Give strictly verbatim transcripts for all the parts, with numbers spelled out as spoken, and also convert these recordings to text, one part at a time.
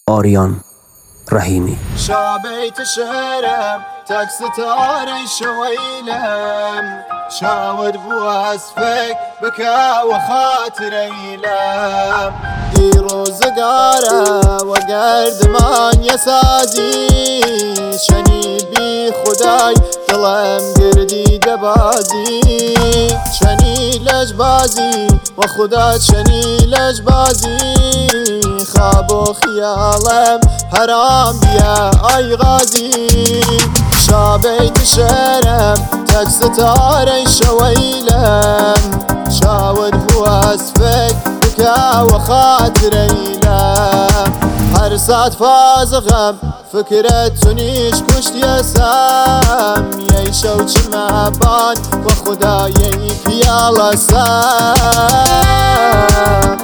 آریان رحیمی. شابيت شرم تاك ستاري شويلم شاور بواسفك بكا وخاطري لم ديروز قارة وقرد من يسازي شني بي خداي دلم قردي دبازي شني لجبازي وخدات شني لجبازي خابو خيالم حرام بيا اي غازي شابيت شرم تاك ستاري شويلم شاور بواسفك بكا وخاطري لم حرسات فازغم فكرة تنيش كشت يسام يشو ما بان وخدا يك يا سام.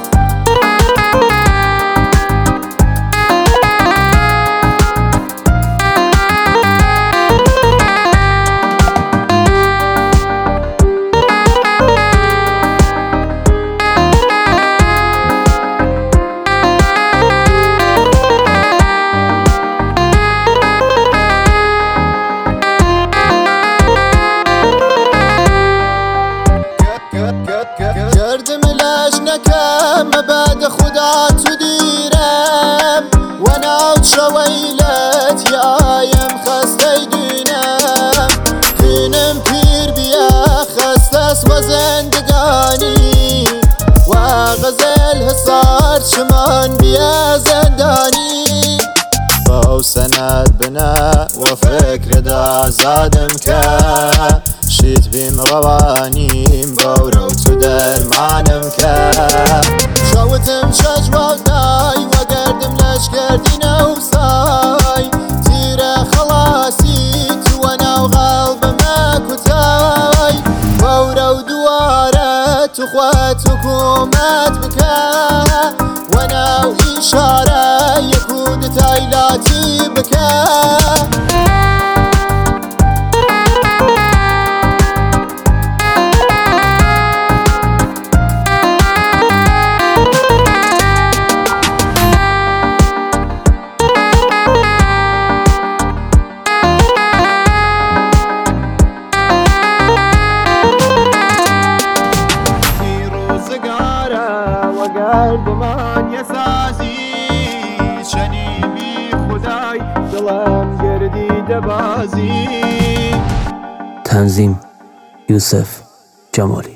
گردم لش نکم بعد خدا تو دیرم و ناو شویلت یایم خسته دینم دینم پیر بیا خستس و زندگانی و غزل حصار شمان بیا زندانی باو سند بنا و فکر دا زادم که شيت بيم روانيم قورو تدر معنم كا شوتم شجواتاي وقردم لش كردينا وساي تيرا خلاصي توانا وغالب ما كتاي قورو دوارت وخوات حكومات بكا وانا وإشارة يكون تايلاتي بكا قلب من يسازي شني بي خداي دلم قردي دبازي. تنظیم یوسف جمالی.